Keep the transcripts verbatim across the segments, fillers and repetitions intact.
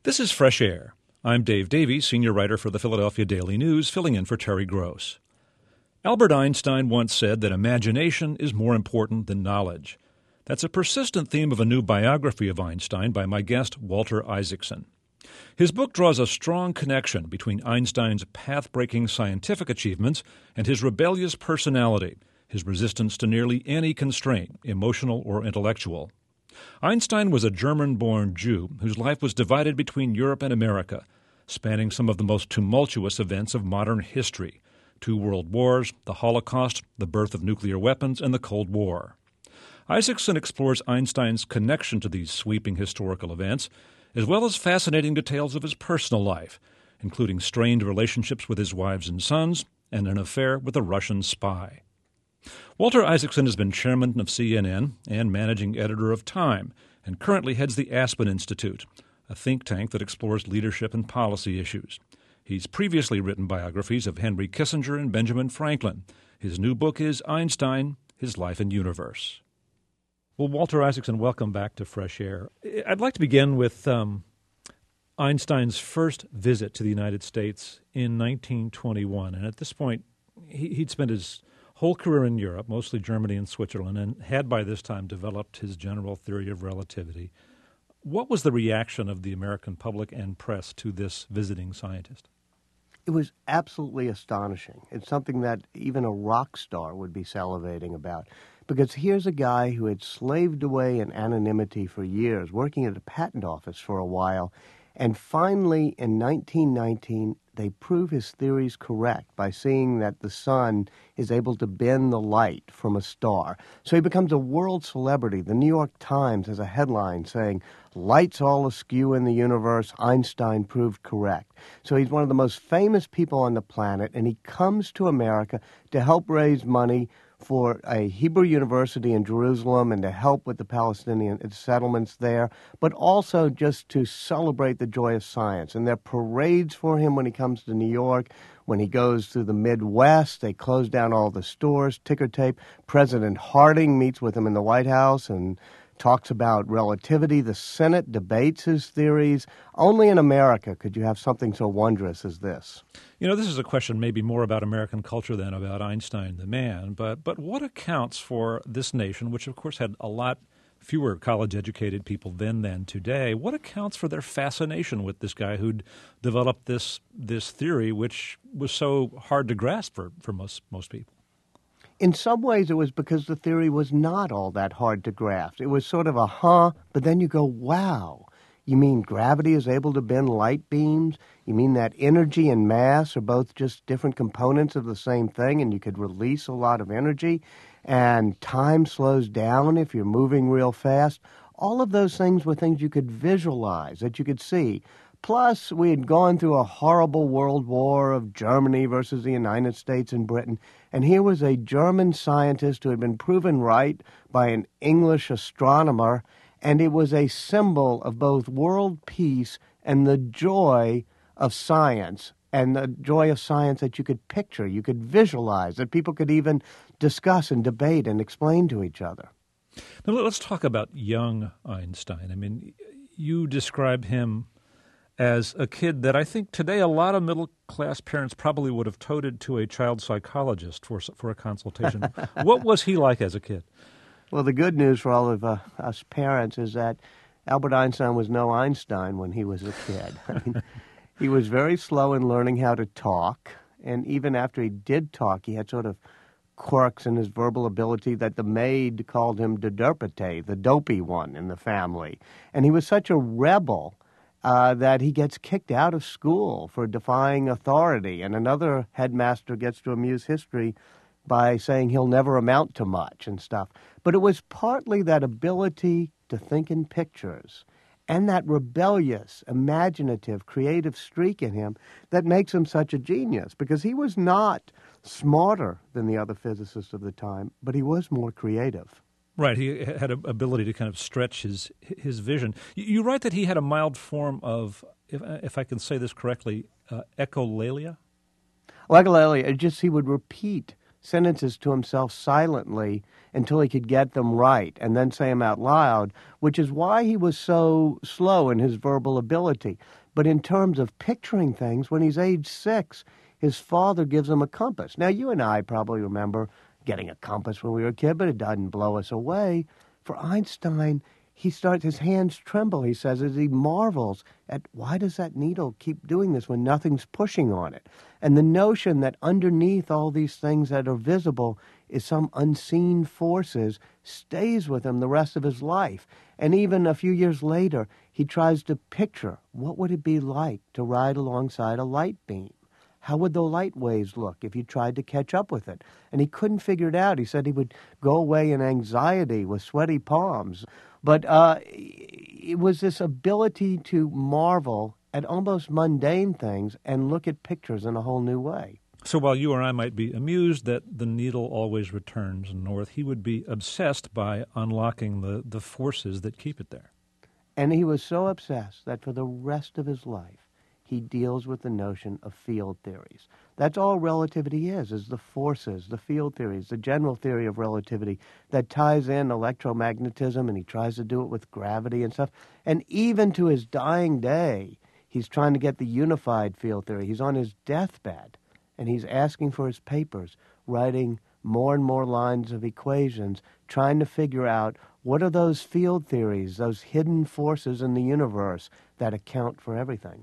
This is Fresh Air. I'm Dave Davies, senior writer for the Philadelphia Daily News, filling in for Terry Gross. Albert Einstein once said that imagination is more important than knowledge. That's a persistent theme of a new biography of Einstein by my guest, Walter Isaacson. His book draws a strong connection between Einstein's path-breaking scientific achievements and his rebellious personality, his resistance to nearly any constraint, emotional or intellectual. Einstein was a German-born Jew whose life was divided between Europe and America, spanning some of the most tumultuous events of modern history: two world wars, the Holocaust, the birth of nuclear weapons, and the Cold War. Isaacson explores Einstein's connection to these sweeping historical events, as well as fascinating details of his personal life, including strained relationships with his wives and sons and an affair with a Russian spy. Walter Isaacson has been chairman of C N N and managing editor of Time, and currently heads the Aspen Institute, a think tank that explores leadership and policy issues. He's previously written biographies of Henry Kissinger and Benjamin Franklin. His new book is Einstein, His Life and Universe. Well, Walter Isaacson, welcome back to Fresh Air. I'd like to begin with um, Einstein's first visit to the United States in nineteen twenty-one. And at this point, he, he'd spent his whole career in Europe, mostly Germany and Switzerland, and had by this time developed his general theory of relativity. What was the reaction of the American public and press to this visiting scientist? It was absolutely astonishing. It's something that even a rock star would be salivating about. Because here's a guy who had slaved away in anonymity for years, working at a patent office for a while, and finally in nineteen nineteen they prove his theories correct by seeing that the sun is able to bend the light from a star. So he becomes a world celebrity. The New York Times has a headline saying, "Lights all askew in the universe, Einstein proved correct." So he's one of the most famous people on the planet, and he comes to America to help raise money for a Hebrew university in Jerusalem and to help with the Palestinian settlements there, but also just to celebrate the joy of science. And there are parades for him when he comes to New York. When he goes to the Midwest, they close down all the stores, ticker tape. President Harding meets with him in the White House and talks about relativity. The Senate debates his theories. Only in America could you have something so wondrous as this. You know, this is a question maybe more about American culture than about Einstein the man, but but what accounts for this nation, which of course had a lot fewer college-educated people then than today, what accounts for their fascination with this guy who'd developed this this theory, which was so hard to grasp for, for most most people? In some ways, it was because the theory was not all that hard to grasp. It was sort of a huh, but then you go, wow. You mean gravity is able to bend light beams? You mean that energy and mass are both just different components of the same thing, and you could release a lot of energy, and time slows down if you're moving real fast? All of those things were things you could visualize, that you could see. Plus, we had gone through a horrible world war of Germany versus the United States and Britain, and here was a German scientist who had been proven right by an English astronomer, and it was a symbol of both world peace and the joy of science, and the joy of science that you could picture, you could visualize, that people could even discuss and debate and explain to each other. Now, let's talk about young Einstein. I mean, you describe him as a kid that I think today a lot of middle-class parents probably would have toted to a child psychologist for for a consultation. What was he like as a kid? Well, the good news for all of uh, us parents is that Albert Einstein was no Einstein when he was a kid. I mean, he was very slow in learning how to talk, and even after he did talk, he had sort of quirks in his verbal ability that the maid called him de derpete, the dopey one in the family. And he was such a rebel Uh, that he gets kicked out of school for defying authority, and another headmaster gets to amuse history by saying he'll never amount to much and stuff. But it was partly that ability to think in pictures and that rebellious, imaginative, creative streak in him that makes him such a genius, because he was not smarter than the other physicists of the time, but he was more creative. Right, he had an ability to kind of stretch his his vision. You write that he had a mild form of, if, if I can say this correctly, uh, echolalia? Well, echolalia, it just he would repeat sentences to himself silently until he could get them right and then say them out loud, which is why he was so slow in his verbal ability. But in terms of picturing things, when he's age six, his father gives him a compass. Now, you and I probably remember getting a compass when we were a kid, but it doesn't blow us away. For Einstein, he starts, his hands tremble, he says, as he marvels at why does that needle keep doing this when nothing's pushing on it? And the notion that underneath all these things that are visible is some unseen forces stays with him the rest of his life. And even a few years later, he tries to picture what would it be like to ride alongside a light beam. How would the light waves look if you tried to catch up with it? And he couldn't figure it out. He said he would go away in anxiety with sweaty palms. But uh, it was this ability to marvel at almost mundane things and look at pictures in a whole new way. So while you or I might be amused that the needle always returns north, he would be obsessed by unlocking the, the forces that keep it there. And he was so obsessed that for the rest of his life, he deals with the notion of field theories. That's all relativity is, is the forces, the field theories, the general theory of relativity that ties in electromagnetism, and he tries to do it with gravity and stuff. And even to his dying day, he's trying to get the unified field theory. He's on his deathbed, and he's asking for his papers, writing more and more lines of equations, trying to figure out what are those field theories, those hidden forces in the universe that account for everything.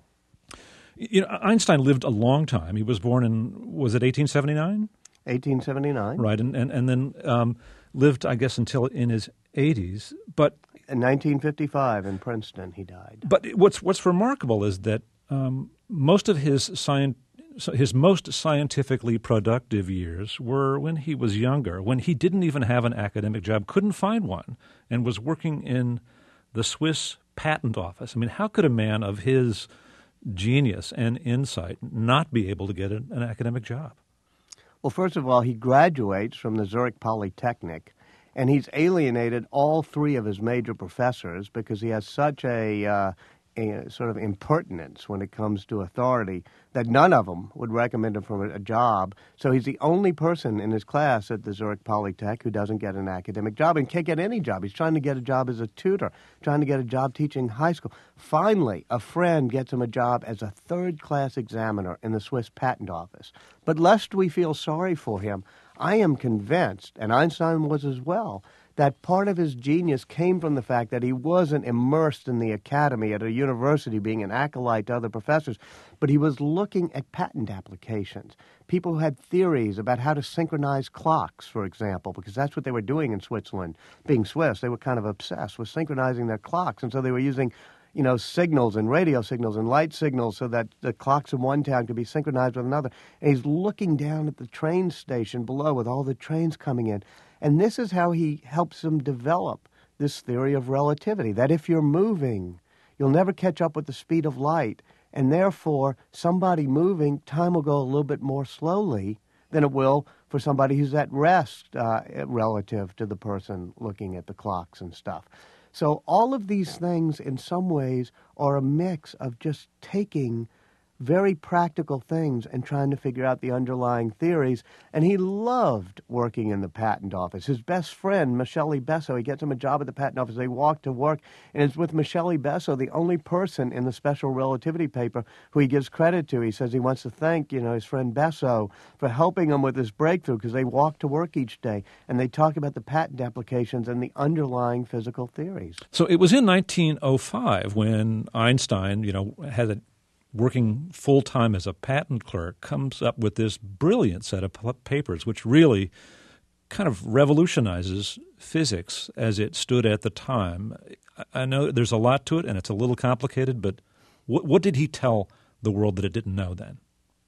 You know, Einstein lived a long time. He was born in, was it eighteen seventy-nine? eighteen seventy-nine. Right, and, and, and then um, lived, I guess, until in his eighties. But in nineteen fifty-five in Princeton, he died. But what's what's remarkable is that um, most of his science, his most scientifically productive years were when he was younger, when he didn't even have an academic job, couldn't find one, and was working in the Swiss patent office. I mean, how could a man of his genius and insight not be able to get an, an academic job? Well, first of all, he graduates from the Zurich Polytechnic, and he's alienated all three of his major professors because he has such a, uh, a sort of impertinence when it comes to authority that none of them would recommend him for a job. So he's the only person in his class at the Zurich Polytech who doesn't get an academic job and can't get any job. He's trying to get a job as a tutor, trying to get a job teaching high school. Finally, a friend gets him a job as a third-class examiner in the Swiss Patent Office. But lest we feel sorry for him, I am convinced, and Einstein was as well, that part of his genius came from the fact that he wasn't immersed in the academy at a university being an acolyte to other professors, but he was looking at patent applications. People who had theories about how to synchronize clocks, for example, because that's what they were doing in Switzerland. Being Swiss, they were kind of obsessed with synchronizing their clocks, and so they were using you know, signals and radio signals and light signals so that the clocks in one town could be synchronized with another. And he's looking down at the train station below with all the trains coming in. And this is how he helps them develop this theory of relativity, that if you're moving, you'll never catch up with the speed of light. And therefore, somebody moving, time will go a little bit more slowly than it will for somebody who's at rest uh, relative to the person looking at the clocks and stuff. So all of these things, in some ways, are a mix of just taking very practical things and trying to figure out the underlying theories. And he loved working in the patent office. His best friend, Michele Besso, he gets him a job at the patent office. They walk to work, and it's with Michele Besso, the only person in the special relativity paper who he gives credit to. He says he wants to thank, you know, his friend Besso for helping him with this breakthrough because they walk to work each day, and they talk about the patent applications and the underlying physical theories. So it was in nineteen oh five when Einstein, you know, had a working full-time as a patent clerk, comes up with this brilliant set of papers, which really kind of revolutionizes physics as it stood at the time. I know there's a lot to it, and it's a little complicated, but what, what did he tell the world that it didn't know then?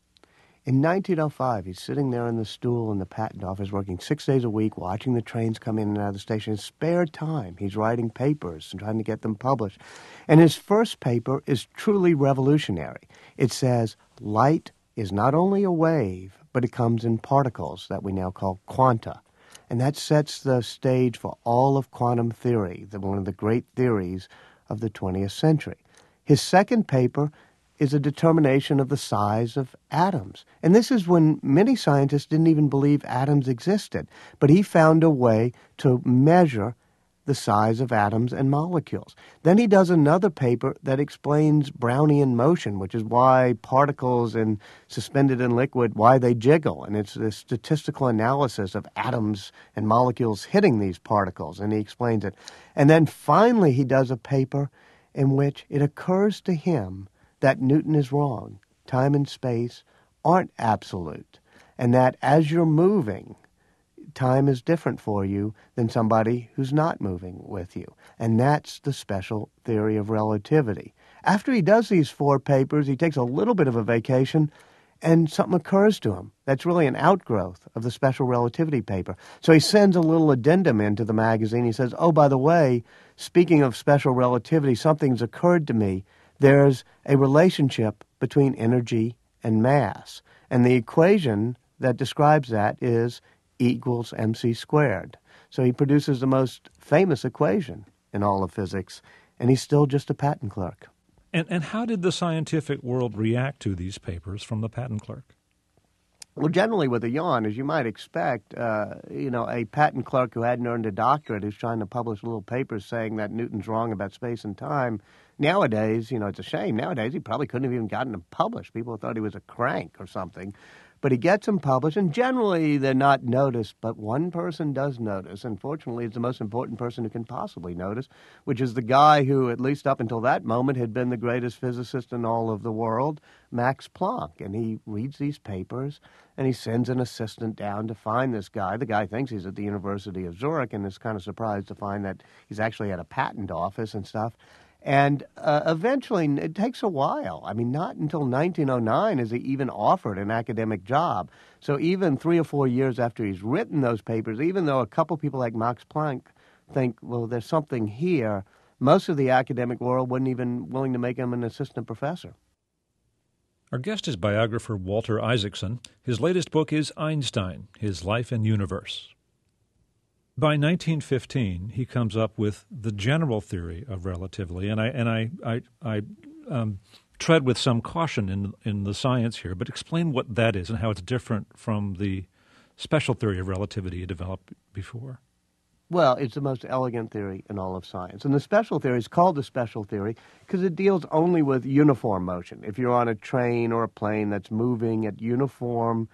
In nineteen oh five, he's sitting there in the stool in the patent office working six days a week, watching the trains come in and out of the station. In spare time, he's writing papers and trying to get them published. And his first paper is truly revolutionary. It says, light is not only a wave, but it comes in particles that we now call quanta. And that sets the stage for all of quantum theory, the, one of the great theories of the twentieth century. His second paper is a determination of the size of atoms. And this is when many scientists didn't even believe atoms existed. But he found a way to measure the size of atoms and molecules. Then he does another paper that explains Brownian motion, which is why particles in suspended in liquid, why they jiggle. And it's the statistical analysis of atoms and molecules hitting these particles, and he explains it. And then finally he does a paper in which it occurs to him that Newton is wrong. Time and space aren't absolute, and that as you're moving, time is different for you than somebody who's not moving with you. And that's the special theory of relativity. After he does these four papers, he takes a little bit of a vacation, and something occurs to him that's really an outgrowth of the special relativity paper. So he sends a little addendum into the magazine. He says, oh, by the way, speaking of special relativity, something's occurred to me. There's a relationship between energy and mass. And the equation that describes that is E equals mc squared. So he produces the most famous equation in all of physics, and he's still just a patent clerk. And, and how did the scientific world react to these papers from the patent clerk? Well, generally with a yawn, as you might expect, uh, you know, a patent clerk who hadn't earned a doctorate who's trying to publish little papers saying that Newton's wrong about space and time. Nowadays, you know, it's a shame. Nowadays, he probably couldn't have even gotten them published. People thought he was a crank or something. But he gets them published, and generally they're not noticed, but one person does notice, and fortunately it's the most important person who can possibly notice, which is the guy who, at least up until that moment, had been the greatest physicist in all of the world, Max Planck. And he reads these papers, and he sends an assistant down to find this guy. The guy thinks he's at the University of Zurich, and is kind of surprised to find that he's actually at a patent office and stuff. And uh, eventually, it takes a while. I mean, not until nineteen oh nine is he even offered an academic job. So even three or four years after he's written those papers, even though a couple people like Max Planck think, well, there's something here, most of the academic world wasn't even willing to make him an assistant professor. Our guest is biographer Walter Isaacson. His latest book is Einstein, His Life and Universe. By nineteen fifteen, he comes up with the general theory of relativity, and I and I I, I um, tread with some caution in in the science here, but explain what that is and how it's different from the special theory of relativity you developed before. Well, it's the most elegant theory in all of science. And the special theory is called the special theory because it deals only with uniform motion. If you're on a train or a plane that's moving at uniform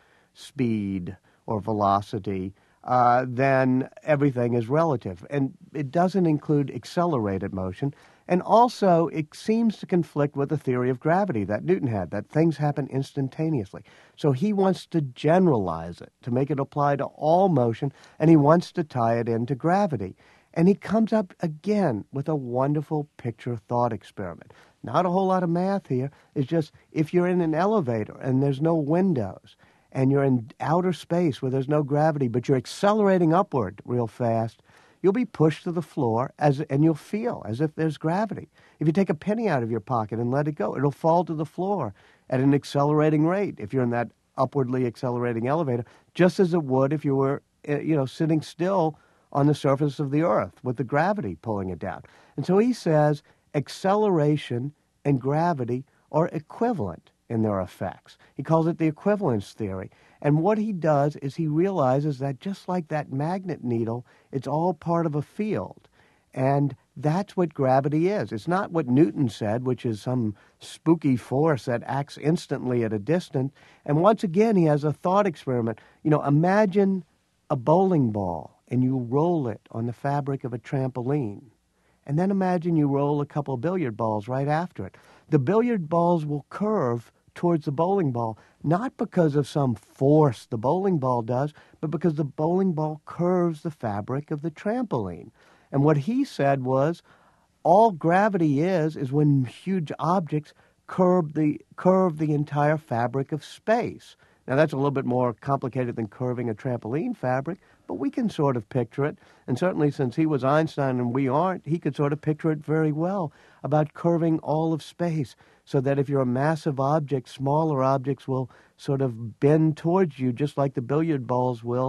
speed or velocity, Uh, then everything is relative. And it doesn't include accelerated motion. And also, it seems to conflict with the theory of gravity that Newton had, that things happen instantaneously. So he wants to generalize it, to make it apply to all motion, and he wants to tie it into gravity. And he comes up again with a wonderful picture thought experiment. Not a whole lot of math here. It's just if you're in an elevator and there's no windows, and you're in outer space where there's no gravity, but you're accelerating upward real fast, you'll be pushed to the floor, as and you'll feel as if there's gravity. If you take a penny out of your pocket and let it go, it'll fall to the floor at an accelerating rate if you're in that upwardly accelerating elevator, just as it would if you were, you know, sitting still on the surface of the earth with the gravity pulling it down. And so he says acceleration and gravity are equivalent in their effects. He calls it the equivalence theory. And what he does is he realizes that just like that magnet needle, it's all part of a field. And that's what gravity is. It's not what Newton said, which is some spooky force that acts instantly at a distance. And once again, he has a thought experiment. You know, imagine a bowling ball and you roll it on the fabric of a trampoline. And then imagine you roll a couple of billiard balls right after it. The billiard balls will curve towards the bowling ball, not because of some force the bowling ball does, but because the bowling ball curves the fabric of the trampoline. And what he said was, all gravity is, is when huge objects curve the, curve the entire fabric of space. Now, that's a little bit more complicated than curving a trampoline fabric, but we can sort of picture it. And certainly since he was Einstein and we aren't, he could sort of picture it very well about curving all of space so that if you're a massive object, smaller objects will sort of bend towards you just like the billiard balls will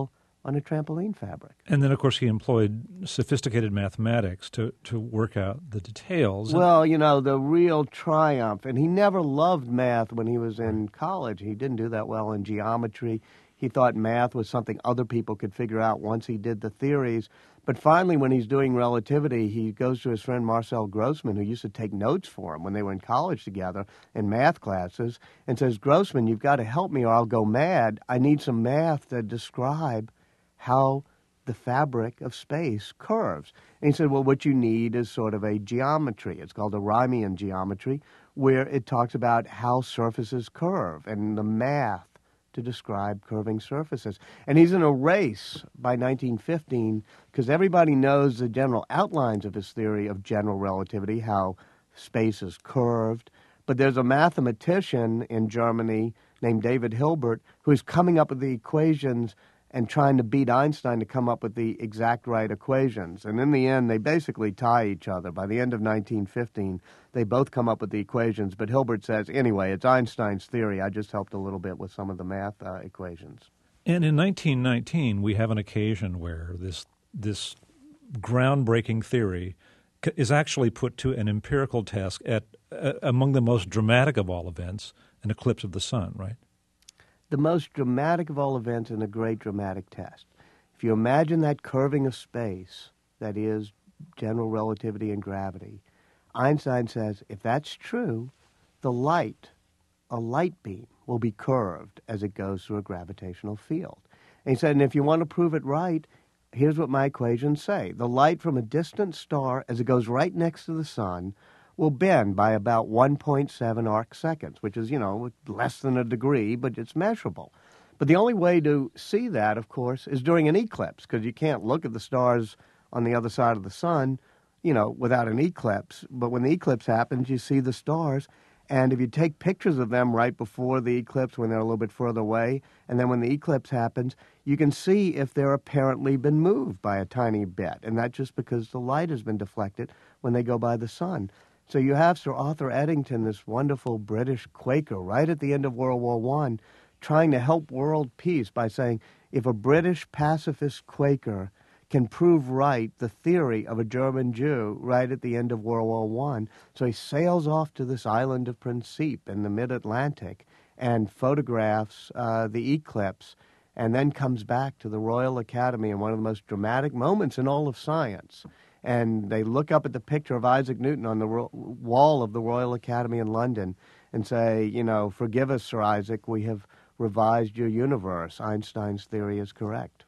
on a trampoline fabric. And then, of course, he employed sophisticated mathematics to, to work out the details. Well, you know, the real triumph, and he never loved math when he was in college. He didn't do that well in geometry. He thought math was something other people could figure out once he did the theories. But finally, when he's doing relativity, he goes to his friend Marcel Grossman, who used to take notes for him when they were in college together in math classes, and says, Grossman, you've got to help me or I'll go mad. I need some math to describe how the fabric of space curves. And he said, well, what you need is sort of a geometry. It's called a Riemann geometry, where it talks about how surfaces curve and the math to describe curving surfaces. And he's in a race by nineteen fifteen because everybody knows the general outlines of his theory of general relativity, how space is curved. But there's a mathematician in Germany named David Hilbert who's coming up with the equations and trying to beat Einstein to come up with the exact right equations. And in the end, they basically tie each other. By the end of nineteen fifteen, they both come up with the equations, but Hilbert says, anyway, it's Einstein's theory. I just helped a little bit with some of the math uh, equations. And in nineteen nineteen, we have an occasion where this this groundbreaking theory is actually put to an empirical test at uh, among the most dramatic of all events, an eclipse of the sun, right? The most dramatic of all events and a great dramatic test. If you imagine that curving of space, that is general relativity and gravity, Einstein says if that's true, the light, a light beam, will be curved as it goes through a gravitational field. And he said, and if you want to prove it right, here's what my equations say. The light from a distant star, as it goes right next to the sun, will bend by about one point seven arc seconds, which is, you know, less than a degree, but it's measurable. But the only way to see that, of course, is during an eclipse, because you can't look at the stars on the other side of the sun, you know, without an eclipse. But when the eclipse happens, you see the stars. And if you take pictures of them right before the eclipse, when they're a little bit further away, and then when the eclipse happens, you can see if they're apparently been moved by a tiny bit. And that's just because the light has been deflected when they go by the sun. So you have Sir Arthur Eddington, this wonderful British Quaker, right at the end of World War One, trying to help world peace by saying, if a British pacifist Quaker can prove right the theory of a German Jew right at the end of World War One, so he sails off to this island of Principe in the mid-Atlantic and photographs uh, the eclipse, and then comes back to the Royal Academy in one of the most dramatic moments in all of science. And they look up at the picture of Isaac Newton on the ro- wall of the Royal Academy in London and say, you know, forgive us, Sir Isaac, we have revised your universe. Einstein's theory is correct.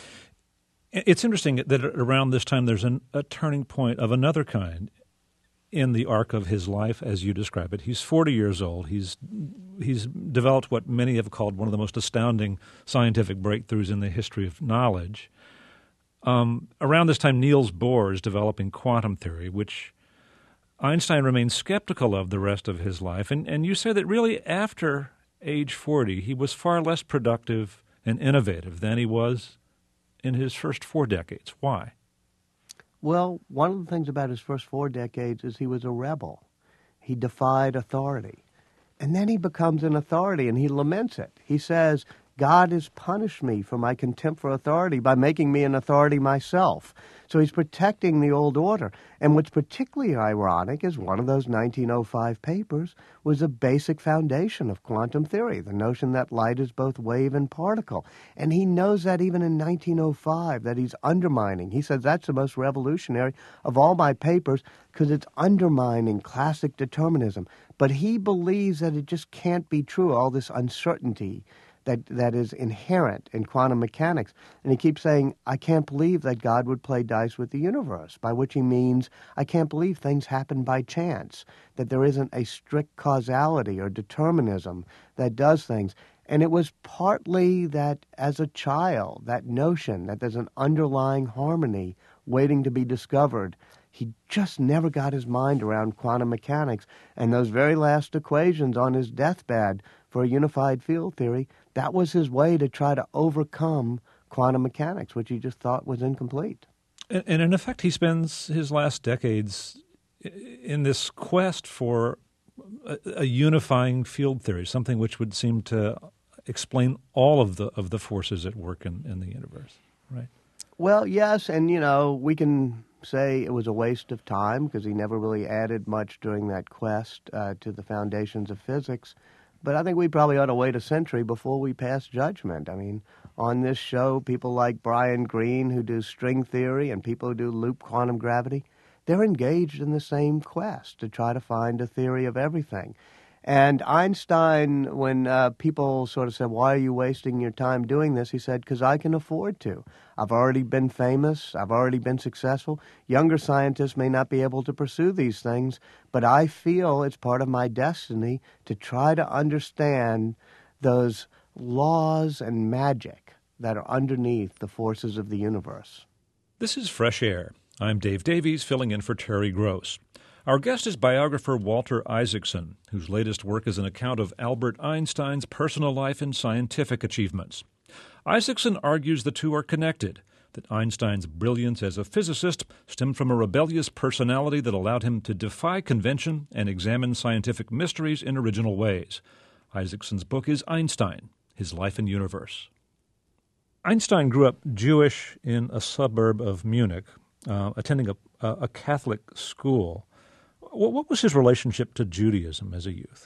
It's interesting that around this time there's an, a turning point of another kind in the arc of his life, as you describe it. He's forty years old. He's he's developed what many have called one of the most astounding scientific breakthroughs in the history of knowledge. Um, around this time, Niels Bohr is developing quantum theory, which Einstein remained skeptical of the rest of his life. And, and you say that really after age forty, he was far less productive and innovative than he was in his first four decades. Why? Well, one of the things about his first four decades is he was a rebel. He defied authority. And then he becomes an authority, and he laments it. He says, God has punished me for my contempt for authority by making me an authority myself. So he's protecting the old order. And what's particularly ironic is one of those nineteen oh five papers was a basic foundation of quantum theory, the notion that light is both wave and particle. And he knows that even in nineteen oh five, that he's undermining. He says that's the most revolutionary of all my papers because it's undermining classic determinism. But he believes that it just can't be true, all this uncertainty that that is inherent in quantum mechanics. And he keeps saying, I can't believe that God would play dice with the universe, by which he means I can't believe things happen by chance, that there isn't a strict causality or determinism that does things. And it was partly that as a child, that notion that there's an underlying harmony waiting to be discovered. He just never got his mind around quantum mechanics. And those very last equations on his deathbed for a unified field theory, that was his way to try to overcome quantum mechanics, which he just thought was incomplete. And, and in effect, he spends his last decades in this quest for a, a unifying field theory, something which would seem to explain all of the of the forces at work in, in the universe, right? Well, yes, and, you know, we can say it was a waste of time because he never really added much during that quest uh, to the foundations of physics. But I think we probably ought to wait a century before we pass judgment. I mean, on this show, people like Brian Greene, who do string theory, and people who do loop quantum gravity, they're engaged in the same quest to try to find a theory of everything. And Einstein, when uh, people sort of said, why are you wasting your time doing this? He said, because I can afford to. I've already been famous. I've already been successful. Younger scientists may not be able to pursue these things, but I feel it's part of my destiny to try to understand those laws and magic that are underneath the forces of the universe. This is Fresh Air. I'm Dave Davies, filling in for Terry Gross. Our guest is biographer Walter Isaacson, whose latest work is an account of Albert Einstein's personal life and scientific achievements. Isaacson argues the two are connected, that Einstein's brilliance as a physicist stemmed from a rebellious personality that allowed him to defy convention and examine scientific mysteries in original ways. Isaacson's book is Einstein, His Life and Universe. Einstein grew up Jewish in a suburb of Munich, uh, attending a, a Catholic school. What was his relationship to Judaism as a youth?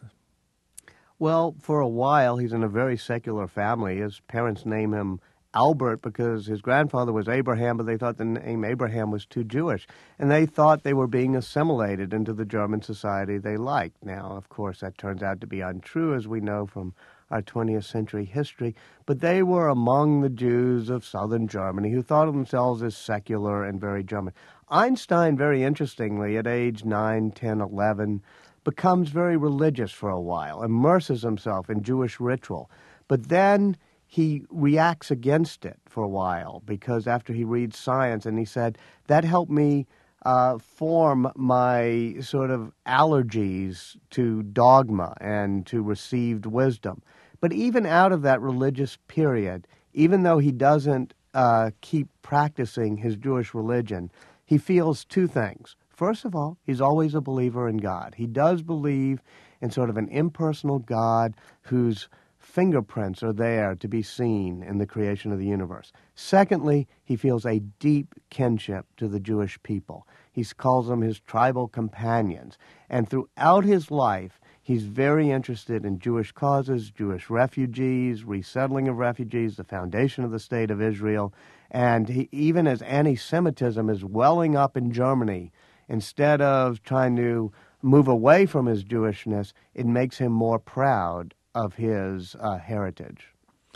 Well, for a while, he's in a very secular family. His parents name him Albert because his grandfather was Abraham, but they thought the name Abraham was too Jewish. And they thought they were being assimilated into the German society they liked. Now, of course, that turns out to be untrue, as we know from our twentieth century history. But they were among the Jews of southern Germany who thought of themselves as secular and very German. Einstein, very interestingly, at age nine, ten, eleven, becomes very religious for a while, immerses himself in Jewish ritual. But then he reacts against it for a while because after he reads science, and he said, that helped me uh, form my sort of allergies to dogma and to received wisdom. But even out of that religious period, even though he doesn't uh, keep practicing his Jewish religion, he feels two things. First of all, he's always a believer in God. He does believe in sort of an impersonal God whose fingerprints are there to be seen in the creation of the universe. Secondly, he feels a deep kinship to the Jewish people. He calls them his tribal companions. And throughout his life, he's very interested in Jewish causes, Jewish refugees, resettling of refugees, the foundation of the State of Israel. And he, even as anti-Semitism is welling up in Germany, instead of trying to move away from his Jewishness, it makes him more proud of his uh, heritage.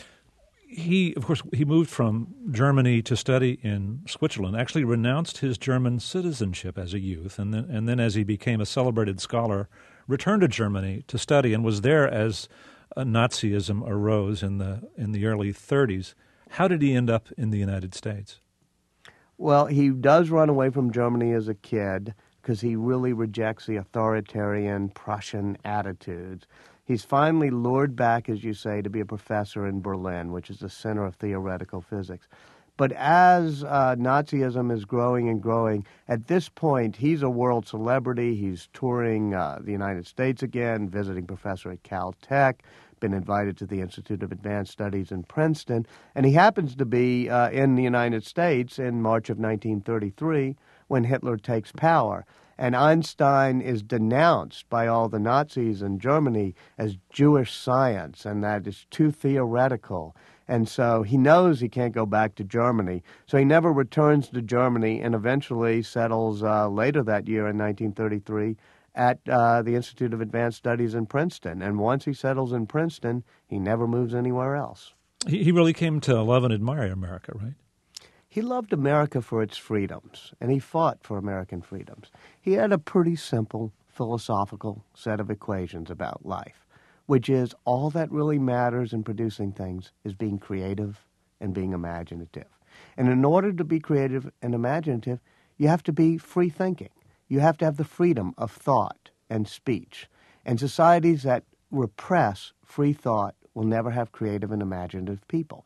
He, of course, he moved from Germany to study in Switzerland, actually renounced his German citizenship as a youth, and then, and then as he became a celebrated scholar, returned to Germany to study and was there as uh, Nazism arose in the in the early thirties. How did he end up in the United States? Well, he does run away from Germany as a kid because he really rejects the authoritarian Prussian attitudes. He's finally lured back, as you say, to be a professor in Berlin, which is the center of theoretical physics. But as uh, Nazism is growing and growing, at this point, he's a world celebrity. He's touring uh, the United States again, visiting professor at Caltech, been invited to the Institute of Advanced Studies in Princeton, and he happens to be uh, in the United States in March of nineteen thirty-three when Hitler takes power. And Einstein is denounced by all the Nazis in Germany as Jewish science, and that is too theoretical. And so he knows he can't go back to Germany. So he never returns to Germany and eventually settles uh, later that year in nineteen thirty-three at uh, the Institute of Advanced Studies in Princeton. And once he settles in Princeton, he never moves anywhere else. He, he really came to love and admire America, right? He loved America for its freedoms, and he fought for American freedoms. He had a pretty simple philosophical set of equations about life, which is all that really matters in producing things is being creative and being imaginative. And in order to be creative and imaginative, you have to be free-thinking. You have to have the freedom of thought and speech. And societies that repress free thought will never have creative and imaginative people.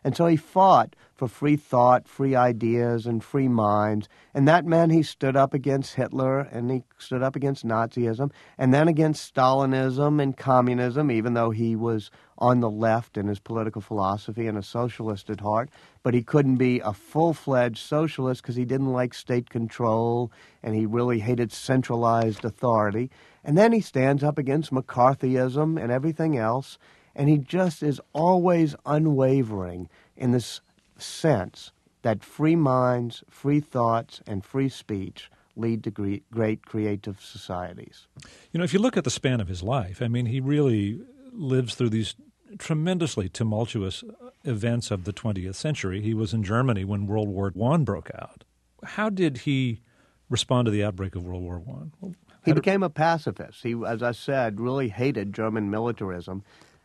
And so he fought for free thought, free ideas, and free minds. And that meant he stood up against Hitler, and he stood up against Nazism, and then against Stalinism and communism, even though he was on the left in his political philosophy and a socialist at heart. But he couldn't be a full-fledged socialist because he didn't like state control, and he really hated centralized authority. And then he stands up against McCarthyism and everything else, and he just is always unwavering in this sense that free minds, free thoughts, and free speech lead to great, great creative societies. You know, if you look at the span of his life, I mean, he really lives through these tremendously tumultuous events of the twentieth century. He was in Germany when World War One broke out. How did he respond to the outbreak of World War One? Well, he became a pacifist. He, as I said, really hated German militarism.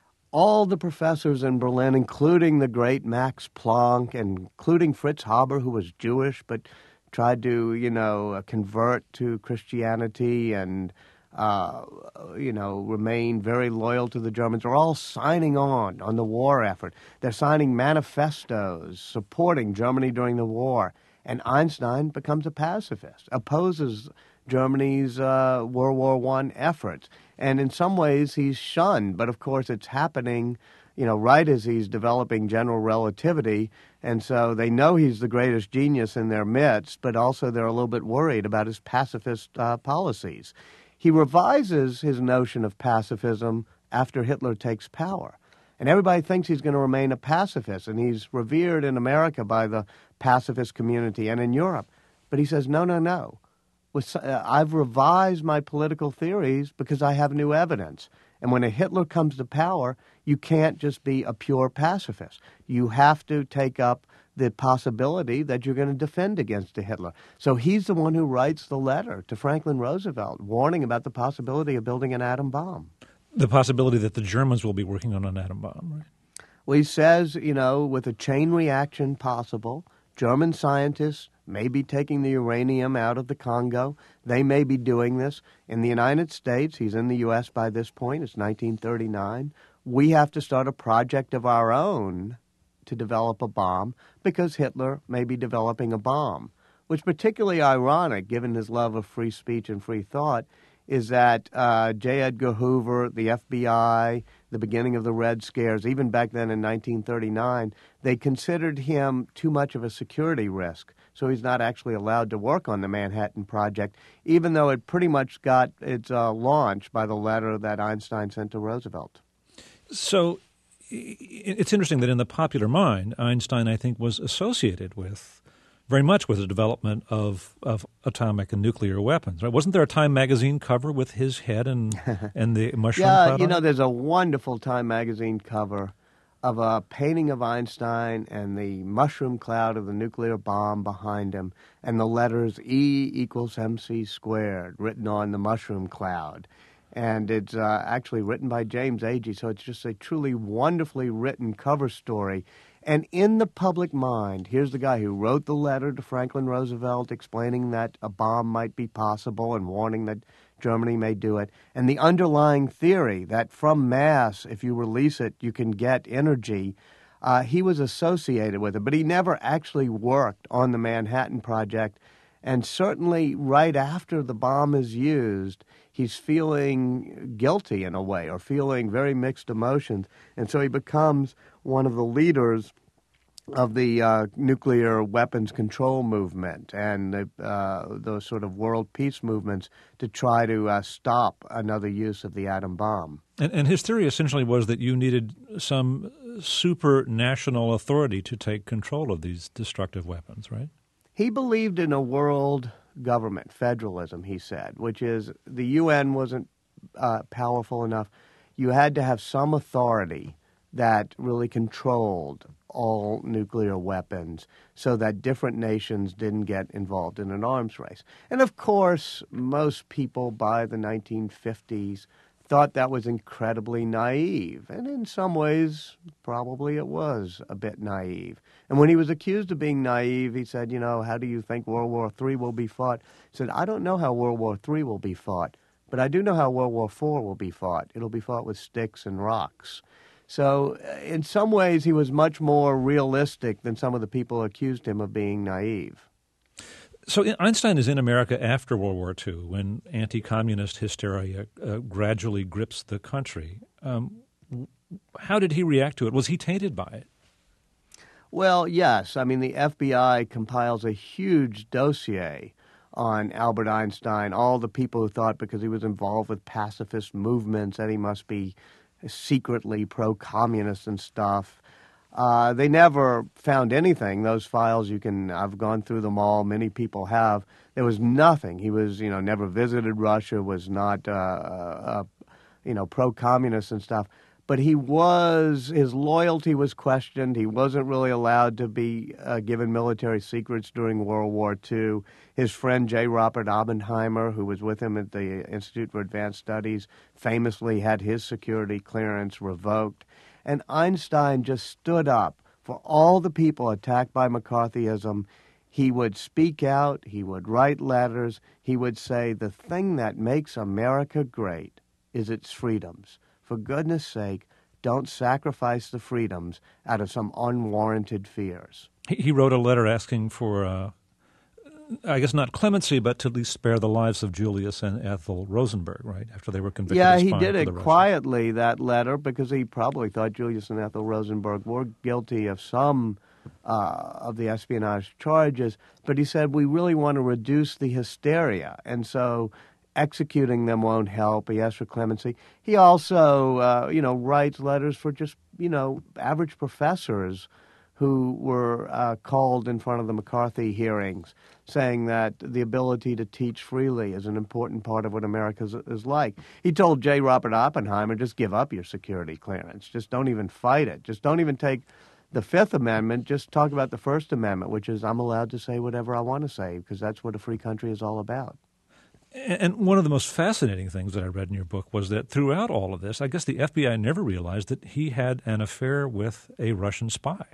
All the professors in Berlin, including the great Max Planck, and including Fritz Haber, who was Jewish but tried to, you know, convert to Christianity and, uh, you know, remain very loyal to the Germans, are all signing on on the war effort. They're signing manifestos supporting Germany during the war. And Einstein becomes a pacifist, opposes Germany's uh, World War One efforts. And in some ways, he's shunned. But, of course, it's happening, you know, right as he's developing general relativity. And so they know he's the greatest genius in their midst, but also they're a little bit worried about his pacifist uh, policies. He revises his notion of pacifism after Hitler takes power. And everybody thinks he's going to remain a pacifist, and he's revered in America by the pacifist community and in Europe. But he says, no, no, no. With, uh, I've revised my political theories because I have new evidence. And when a Hitler comes to power, you can't just be a pure pacifist. You have to take up the possibility that you're going to defend against a Hitler. So he's the one who writes the letter to Franklin Roosevelt, warning about the possibility of building an atom bomb. The possibility that the Germans will be working on an atom bomb, right? Well, he says, you know, with a chain reaction possible, German scientists may be taking the uranium out of the Congo. They may be doing this. In the United States, he's in the U S by this point, it's nineteen thirty-nine, we have to start a project of our own to develop a bomb because Hitler may be developing a bomb, which is particularly ironic given his love of free speech and free thought, is that uh, J. Edgar Hoover, the F B I, the beginning of the Red Scares, even back then in nineteen thirty-nine, they considered him too much of a security risk. So he's not actually allowed to work on the Manhattan Project, even though it pretty much got its uh, launch by the letter that Einstein sent to Roosevelt. So it's interesting that in the popular mind, Einstein, I think, was associated with very much with the development of, of atomic and nuclear weapons. Right? Wasn't there a Time magazine cover with his head and and the mushroom yeah, cloud you on know, it? there's a wonderful Time magazine cover of a painting of Einstein and the mushroom cloud of the nuclear bomb behind him and the letters E equals mc squared written on the mushroom cloud. And it's uh, actually written by James Agee, so it's just a truly wonderfully written cover story. And in the public mind, here's the guy who wrote the letter to Franklin Roosevelt explaining that a bomb might be possible and warning that Germany may do it, and the underlying theory that from mass, if you release it, you can get energy. Uh, he was associated with it, but he never actually worked on the Manhattan Project. And certainly right after the bomb is used, he's feeling guilty in a way or feeling very mixed emotions. And so he becomes one of the leaders of the uh, nuclear weapons control movement and the, uh, those sort of world peace movements to try to uh, stop another use of the atom bomb. And, and his theory essentially was that you needed some super-national authority to take control of these destructive weapons, right? He believed in a world government, federalism, he said, which is the U N wasn't uh, powerful enough. You had to have some authority that really controlled all nuclear weapons so that different nations didn't get involved in an arms race. And of course, most people by the nineteen fifties thought that was incredibly naive. And in some ways, probably it was a bit naive. And when he was accused of being naive, he said, you know, how do you think World War Three will be fought? He said, I don't know how World War Three will be fought, but I do know how World War Four will be fought. It'll be fought with sticks and rocks. So uh, in some ways, he was much more realistic than some of the people who accused him of being naive. So Einstein is in America after World War Two, when anti-communist hysteria uh, gradually grips the country. Um, how did he react to it? Was he tainted by it? Well, yes. I mean, the F B I compiles a huge dossier on Albert Einstein, all the people who thought because he was involved with pacifist movements that he must be secretly pro-communist and stuff. Uh, they never found anything. Those files, you can, I've gone through them all. Many people have. There was nothing. He was, you know, never visited Russia, was not, uh, uh, you know, pro-communist and stuff. But he was, his loyalty was questioned. He wasn't really allowed to be uh, given military secrets during World War Two. His friend J. Robert Oppenheimer, who was with him at the Institute for Advanced Studies, famously had his security clearance revoked. And Einstein just stood up for all the people attacked by McCarthyism. He would speak out. He would write letters. He would say, the thing that makes America great is its freedoms. For goodness sake, don't sacrifice the freedoms out of some unwarranted fears. He, he wrote a letter asking for, uh, I guess not clemency, but to at least spare the lives of Julius and Ethel Rosenberg, right, after they were convicted yeah, of he spying did for it the Russians. quietly, that letter, because he probably thought Julius and Ethel Rosenberg were guilty of some uh, of the espionage charges. But he said, we really want to reduce the hysteria, and so executing them won't help. He asked for clemency. He also, uh, you know, writes letters for just, you know, average professors who were uh, called in front of the McCarthy hearings, saying that the ability to teach freely is an important part of what America is, is like. He told J. Robert Oppenheimer, just give up your security clearance. Just don't even fight it. Just don't even take the Fifth Amendment. Just talk about the First Amendment, which is I'm allowed to say whatever I want to say, because that's what a free country is all about. And one of the most fascinating things that I read in your book was that throughout all of this, I guess the F B I never realized that he had an affair with a Russian spy.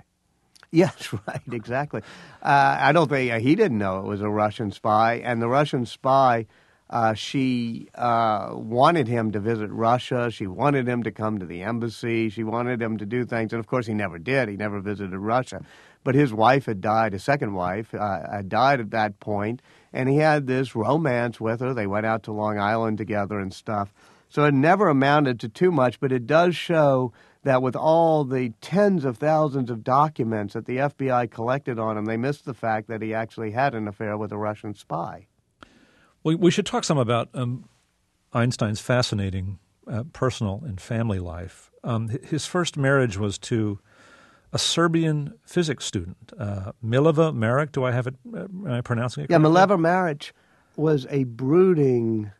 Yes, right, exactly. Uh, I don't think uh, he didn't know it was a Russian spy. And the Russian spy, uh, she uh, wanted him to visit Russia. She wanted him to come to the embassy. She wanted him to do things. And, of course, he never did. He never visited Russia. But his wife had died, his second wife, uh, had died at that point. And he had this romance with her. They went out to Long Island together and stuff. So it never amounted to too much, but it does show that with all the tens of thousands of documents that the F B I collected on him, they missed the fact that he actually had an affair with a Russian spy. Well, we should talk some about um, Einstein's fascinating uh, personal and family life. Um, his first marriage was to a Serbian physics student, uh, Mileva Maric. Do I have it? Uh, am I pronouncing it correctly? Yeah, correctly? Mileva Maric was a brooding,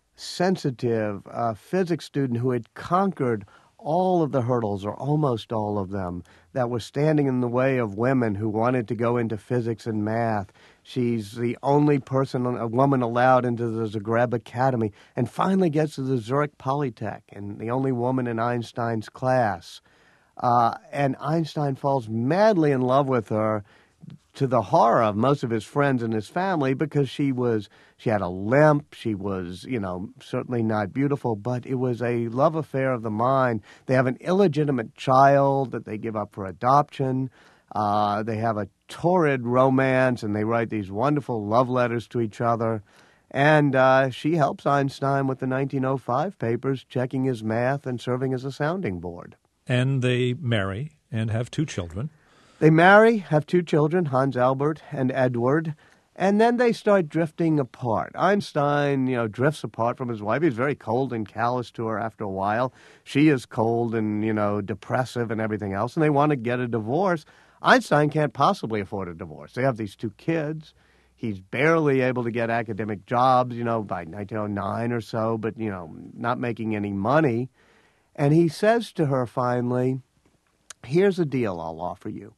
sensitive uh, physics student who had conquered all of the hurdles, or almost all of them, that were standing in the way of women who wanted to go into physics and math. She's the only person, a woman allowed into the Zagreb Academy, and finally gets to the Zurich Polytech, and the only woman in Einstein's class. Uh, and Einstein falls madly in love with her, to the horror of most of his friends and his family, because she was she had a limp, she was, you know, certainly not beautiful, but it was a love affair of the mind. They have an illegitimate child that they give up for adoption. Uh, they have a torrid romance, and they write these wonderful love letters to each other. And uh, she helps Einstein with the nineteen oh five papers, checking his math and serving as a sounding board. And they marry and have two children. They marry, have two children, Hans Albert and Edward, and then they start drifting apart. Einstein, you know, drifts apart from his wife. He's very cold and callous to her after a while. She is cold and, you know, depressive and everything else, and they want to get a divorce. Einstein can't possibly afford a divorce. They have these two kids. He's barely able to get academic jobs, you know, by nineteen oh nine or so, but, you know, not making any money. And he says to her finally, here's a deal I'll offer you.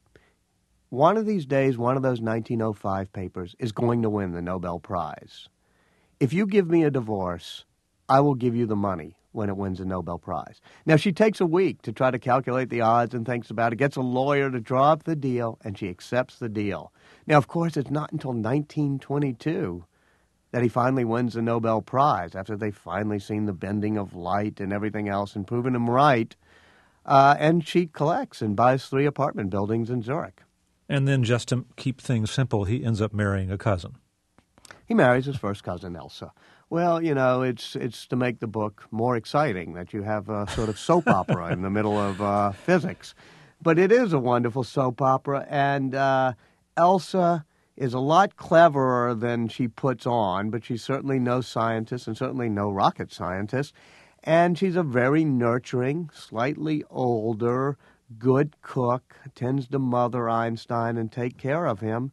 One of these days, one of those nineteen oh five papers is going to win the Nobel Prize. If you give me a divorce, I will give you the money when it wins a Nobel Prize. Now, she takes a week to try to calculate the odds and thinks about it, gets a lawyer to draw up the deal, and she accepts the deal. Now, of course, it's not until nineteen twenty-two that he finally wins the Nobel Prize, after they've finally seen the bending of light and everything else and proven him right. Uh, and she collects and buys three apartment buildings in Zurich. And then just to keep things simple, he ends up marrying a cousin. He marries his first cousin, Elsa. Well, you know, it's it's to make the book more exciting that you have a sort of soap opera in the middle of uh, physics. But it is a wonderful soap opera, and uh, Elsa is a lot cleverer than she puts on, but she's certainly no scientist and certainly no rocket scientist. And she's a very nurturing, slightly older, good cook, tends to mother Einstein and take care of him.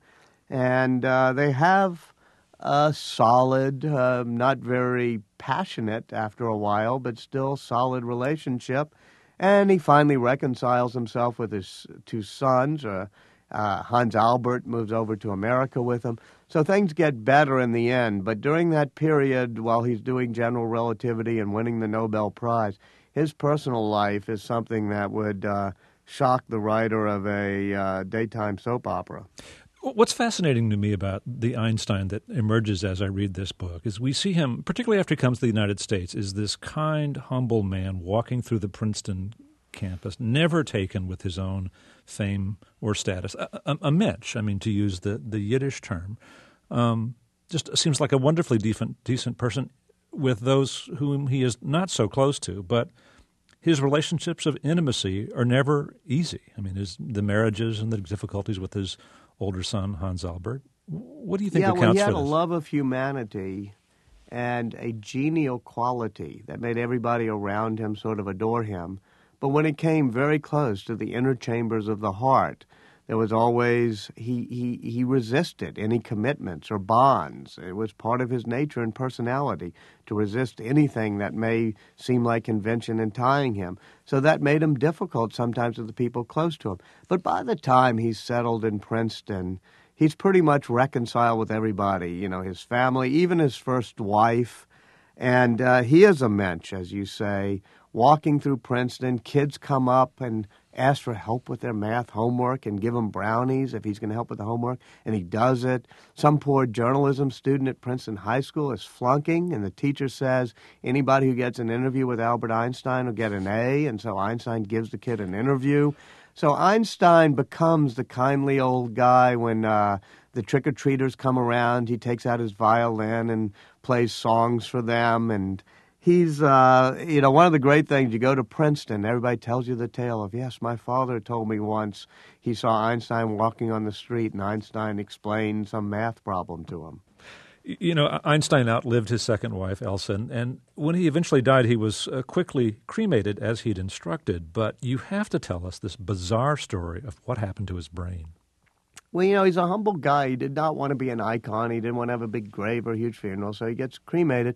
And uh, they have a solid, uh, not very passionate after a while, but still solid relationship. And he finally reconciles himself with his two sons. Uh, uh, Hans Albert moves over to America with him. So things get better in the end. But during that period, while he's doing general relativity and winning the Nobel Prize, his personal life is something that would uh, shock the writer of a uh, daytime soap opera. What's fascinating to me about the Einstein that emerges as I read this book is we see him, particularly after he comes to the United States, is this kind, humble man walking through the Princeton campus, never taken with his own fame or status. A, a, a mensch, I mean, to use the, the Yiddish term, um, just seems like a wonderfully decent, decent person with those whom he is not so close to, but his relationships of intimacy are never easy. I mean, his, the marriages and the difficulties with his older son, Hans Albert. What do you think yeah, accounts well, he had for this? a love of humanity and a genial quality that made everybody around him sort of adore him. But when it came very close to the inner chambers of the heart, there was always, he, he, he resisted any commitments or bonds. It was part of his nature and personality to resist anything that may seem like convention and tying him. So that made him difficult sometimes with the people close to him. But by the time he's settled in Princeton, he's pretty much reconciled with everybody, you know, his family, even his first wife. And uh, he is a mensch, as you say, walking through Princeton. Kids come up and ask for help with their math homework and give him brownies if he's going to help with the homework, and he does it. Some poor journalism student at Princeton High School is flunking, and the teacher says anybody who gets an interview with Albert Einstein will get an A, and so Einstein gives the kid an interview. So Einstein becomes the kindly old guy when uh, the trick-or-treaters come around. He takes out his violin and plays songs for them, and he's, uh, you know, one of the great things, you go to Princeton, everybody tells you the tale of, yes, my father told me once he saw Einstein walking on the street and Einstein explained some math problem to him. You know, Einstein outlived his second wife, Elsa, and when he eventually died, he was uh, quickly cremated as he'd instructed. But you have to tell us this bizarre story of what happened to his brain. Well, you know, he's a humble guy. He did not want to be an icon. He didn't want to have a big grave or a huge funeral, so he gets cremated.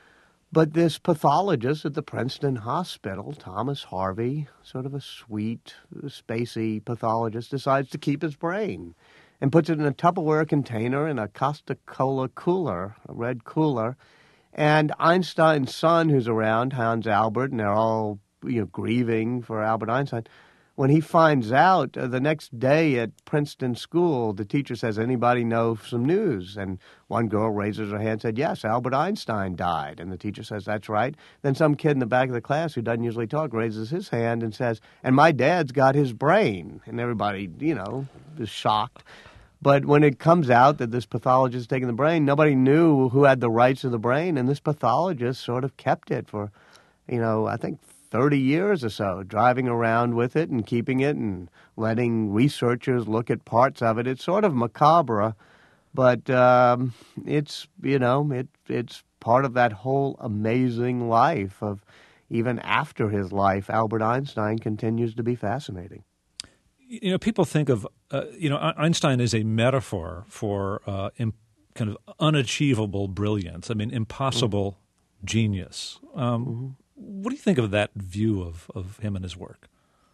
But this pathologist at the Princeton Hospital, Thomas Harvey, sort of a sweet, spacey pathologist, decides to keep his brain and puts it in a Tupperware container in a Coca-Cola cooler, a red cooler. And Einstein's son, who's around, Hans Albert, and they're all, you know, grieving for Albert Einstein. When he finds out uh, the next day at Princeton School, the teacher says, anybody know some news? And one girl raises her hand and said, yes, Albert Einstein died. And the teacher says, that's right. Then some kid in the back of the class who doesn't usually talk raises his hand and says, and my dad's got his brain. And everybody, you know, is shocked. But when it comes out that this pathologist is taking the brain, nobody knew who had the rights to the brain. And this pathologist sort of kept it for, you know, I think thirty years or so, driving around with it and keeping it and letting researchers look at parts of it. It's sort of macabre, but um, it's, you know, it it's part of that whole amazing life of, even after his life, Albert Einstein continues to be fascinating. You know, people think of, uh, you know, Einstein is a metaphor for uh, im- kind of unachievable brilliance. I mean, impossible mm-hmm. genius. Um, mm-hmm. What do you think of that view of, of him and his work?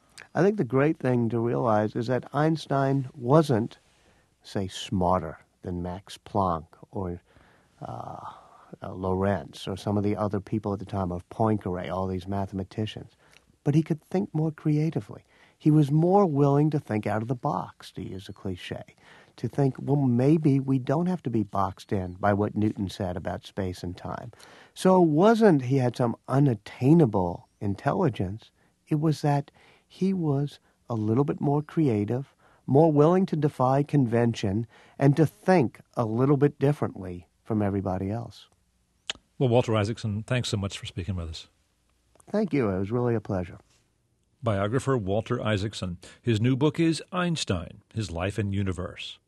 I think the great thing to realize is that Einstein wasn't, say, smarter than Max Planck or uh, uh, Lorentz or some of the other people at the time of Poincaré, all these mathematicians. But he could think more creatively. He was more willing to think out of the box, to use a cliche, to think, well, maybe we don't have to be boxed in by what Newton said about space and time. So it wasn't he had some unattainable intelligence. It was that he was a little bit more creative, more willing to defy convention, and to think a little bit differently from everybody else. Well, Walter Isaacson, thanks so much for speaking with us. Thank you. It was really a pleasure. Biographer Walter Isaacson. His new book is Einstein, His Life and Universe.